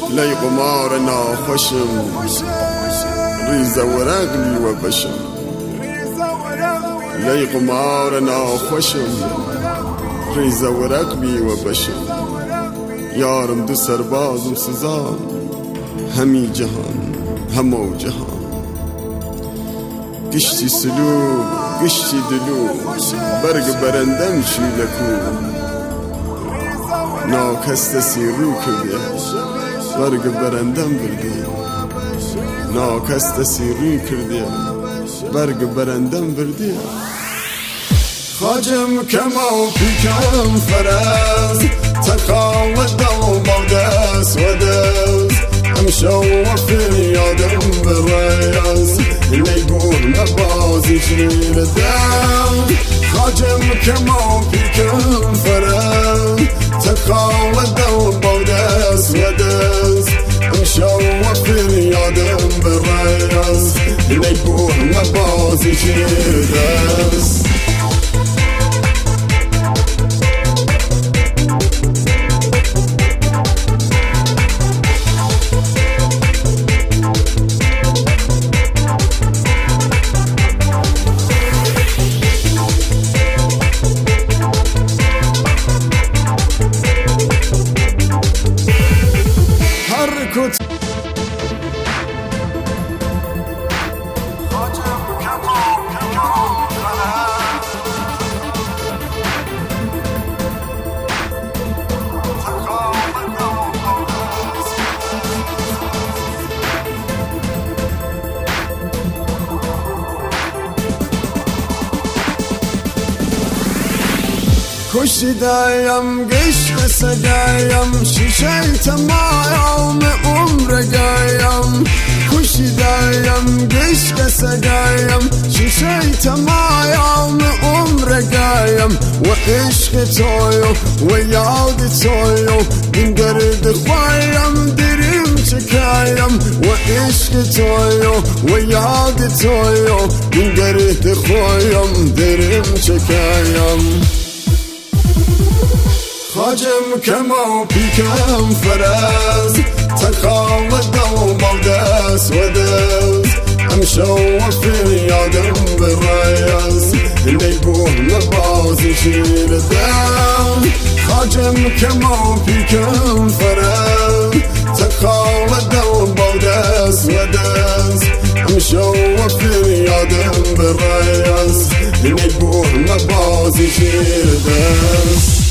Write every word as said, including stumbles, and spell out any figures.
لی قمار ناخوشم ریز ورق بی و بشم لی قمار ناخوشم ریز ورق بی و بشم یارم دو سربازم سزان همی جهان همو جهان گشتی سلو گشتی دلو برگ برندم شیلکو ناکستسی رو کرده برگ برندم برده ناکستسی رو کرده برگ برندم برده خاجم کما پیکم فرز تقاوت دو بودس و دست امشو فریادم برز نیبور نبازی شیر دم خاجم کما پیکم فرز تقاوت دو بودس و دست امشو فریادم برز نیبور نبازی شیر دست کت کشیدایم گشت سگایم شیشه تمام عمر گایم کشیدایم گشت سگایم شیشه تمام عمر گایم و عشق تویو و یاد تویو این گرد خوایم دریم چکایم و عشق تویو و یاد تویو این گرد خوایم دریم چکایم خاجم کما پیکم فرز تقاوت دو بودس و دست امشو فریادم برز نیبور نبازی شیر دم خاجم کما پیکم فرز تقاوت دو بودس و دست امشو فریادم برز نیبور نبازی شیر دست